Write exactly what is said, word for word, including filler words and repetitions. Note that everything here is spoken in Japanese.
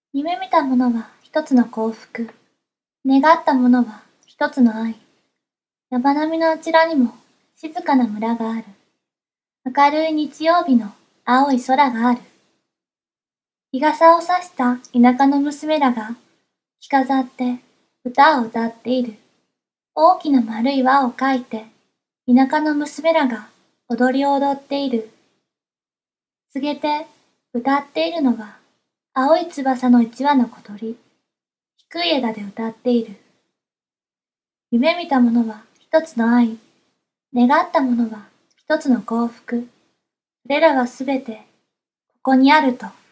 夢見たものは一つの幸福。願ったものは一つの愛。山並みのあちらにも静かな村がある。明るい日曜日の青い空がある。日傘を差した田舎の娘らが着飾って歌を歌っている。大きな丸い輪を描いて田舎の娘らが踊りを踊っている。告げて歌っているのは青い翼の一羽の小鳥。低い枝で歌っている。夢見たものは一つの愛。願ったものは一つの幸福。それらはすべてここにあると。